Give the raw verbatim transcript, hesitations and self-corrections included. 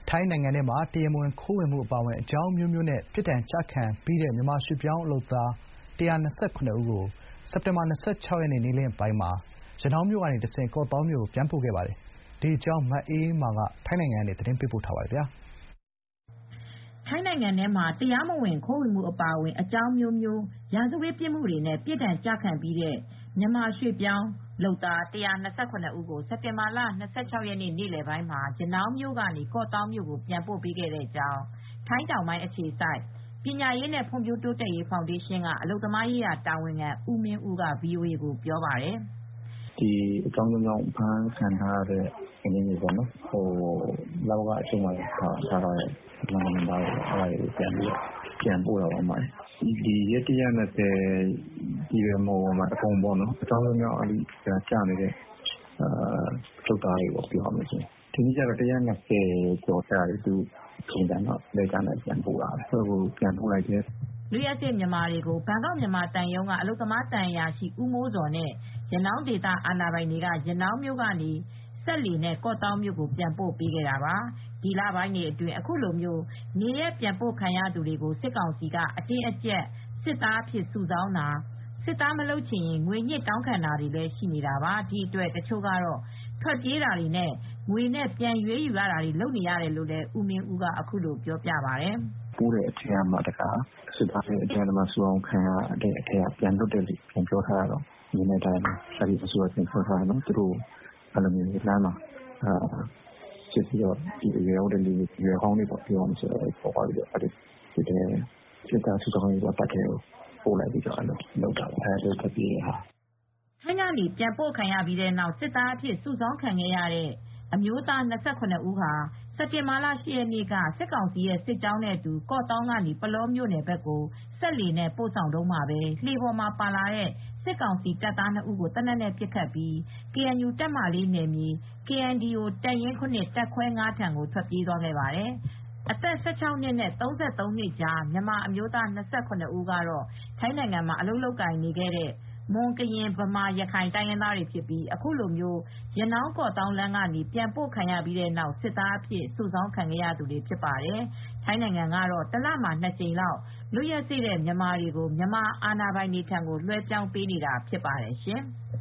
ထိုင်းနိုင်ငံထဲမှာတရားမဝင်ခိုးဝင်မှုအပါအဝင်အကြောင်းအမျိုးမျိုးနဲ့ပြစ်ဒဏ်ကျခံပြီးတဲ့မြန်မာရွှေ့ပြောင်းအလုပ်သမား၁၂၇ဦးကိုစက်တင်ဘာ၂၆ရက်နေ့နေ့လင်းပိုင်းမှာရနောင်းမြို့ကနေတဆင့်ကော့သောင်းမြို့ကိုပြန်ပို့ခဲ့ပါတယ်။ဒီအကြောင်းမအေးအေးမာကထိုင်းနိုင်ငံကနေသတင်းပေးပို့ထားပါတယ်။ထိုင်းနိုင်ငံထဲမှာတရားမဝင်ခိုးဝင်မှုအပါအဝင်အကြောင်းမျိုးမျိုးရာဇဝတ်ပြစ်မှုတွေနဲ့ပြစ်ဒဏ်ကျခံပြီးတဲ့မြန်မာရွှေ့ပြောင်းလုပ်သား၁၂၇ဦးကိုစက်တင်ဘာလ၂၆ရက်နေ့နေ့လယ်ပိုင်းမှာရနောင်းမြို့ကနေကော့သောင်းမြို့ကိုပြန်ပို့ပေးခဲ့တဲ့အကြောင်းထိုင်းတောင်ပိုင်းအခြေစိုက်ပညာရေးနဲ့ဖွံ့ဖြိုးတိုးတက်ရေးဖောင်ဒေးရှင်းကအလုပ်သမားရေးရာတာဝန်ခံဦးမင်းဦးက ဗွီအိုအေကိုပြောပါတယ်။ "ဒီအကြောင်းကြောင့်ဖမ်းခံထားရတဲ့ကလေးတွေပေါ့နော်လဝကအချုပ်မှာထားထားတဲ့နိုင်ငံသားတွေကိုပြန်ပို့တာပါ။ဒီရက်၁၂၀ချည်းပဲမဟုတ်ဘူးအကုန်ပေါ့နော်အကြောင်းကြောင့်ကျနေတဲ့လုပ်သားတွေပေါ့ပြောရမယ်ဆိုရင်ဒီနေ့ကျတော့၁၂၀ကျော်ကျတယ်သူထုံစံတော့လက်ကျန်နဲ့ပြန်ပို့တာပဲပြန်ပို့လိုက်တယ်။လွတ်ရက်စေ့မြန်မာတွေကိုဘန်ကောက်မြန်မာသံရုံးကအလုပ်သမားသံအရာရှိဦးမိုးဇော်နဲ့ရနောင်းဒေသအာဏာပိုင်တွေကရနောင်းမြို့ကနေစက်လှေနဲ့ကော့သောင်းမြို့ကိုပြန်ပို့ပေးခဲ့တာပါ။ဒီလပိုင်းတွေအတွင်းအခုလိုနေရပ်ပြန်ပို့ခံရသူတွေကိုစစ်ကောင်စီကအတင်းအကြပ်စစ်သားအဖြစ်စုဆောင်းတာစစ်သားမလုပ်ချင်ရင်ငွေညှစ်တောင်းခံတာတွေလည်းရှိနေတာပါ။ဒီအတွက်တချို့ကတော့ထွက်ပြေးတာတွေနဲ့ငွေနဲ့ပြန်ရွေးယူရတာတွေလုပ်နေရတယ်လို့လည်းဦးမင်းဦးကအခုလိုပြောပြပါတယ်။"ပို့တဲ့အထဲမှာတခါစစ်သားတွေအတင်းအဓမ္မစုဆောင်းခံရတဲ့အထဲကပြန်လွတ်တဲ့သူပြန်ပြောထားတော့မြင်တဲ့အတိုင်းပဲအဲဒီအစိုးရပြန်ပြောထားတယ်သူတို့လမ်းမှာစစ်ပြီးအရွယ်ရောက်တဲ့လူတွေအရွယ်ဟောင်းတွေပေါ့ပြောရမယ်ဆိုတော့ခေါ်သွားပြီးစစ်သားစုဆောင်းရေးတပ်ထဲကိုပို့လိုက်ပြီးလုပ်တာပါအဲဒါထွက်ပြေးတဲ့ဟာ။ထိုင်းကနေပြန်ပို့ခံရပြီးတဲ့နောက်စစ်သားအဖြစ်စုဆောင်းခံခဲ့ရတဲ့အမျိုးသား၂၇ဦးဟာစက်တင်ဘာလ၈ရက်နေ့ကစစ်ကောင်စီရဲ့စစ်ကြောင်းနဲ့အတူကော့သောင်းကနေပလောမြို့နယ်ဘက်ကိုစက်လှေနဲ့ပို့ဆောင်တုန်းမှာပဲလှေပေါ်မှာပါလာတဲ့စစ်ကောင်စီတပ်သားနှစ်ဦးကိုသေနတ်နဲ့ပစ်ခတ်ပြီး ကေအန်ယူ တပ်မဟာ ၄ နယ်မြေ ကေအန်ဒီအို တပ်ရင်း ၇ တပ်ခွဲ ၅ ထံကိုထွက်ပြေးသွားခဲ့ပါတယ်။အသက်၁၆နှစ်နဲ့၃၃နှစ်ကြားမြန်မာအမျိုးသား၂၇ဦးကတော့ထိုင်းနိုင်ငံမှာအလုပ်လုပ်ကိုင်နေခဲ့တဲ့မွန်ကရင်ဗမာရခိုင်တိုင်းရင်းသားတွေဖြစ်ပြီးအခုလိုရနောင်းကော့သောင်းလမ်းကနေပြန်ပို့ခံရပြီးတဲ့နောက်စစ်သားအဖြစ်စုဆောင်းခံခဲ့ရသူတွေဖြစ်ပါတယ်။ထိုင်းနိုင်ငံကတော့တလမှာနှစ်ကြိမ်လောက်လွတ်ရက်စေ့တဲ့မြန်မာတွေကိုမြန်မာအာဏာပိုင်တွေထံကိုလွှဲပြောင်းပေးနေတာဖြစ်ပါတယ်ရှင်။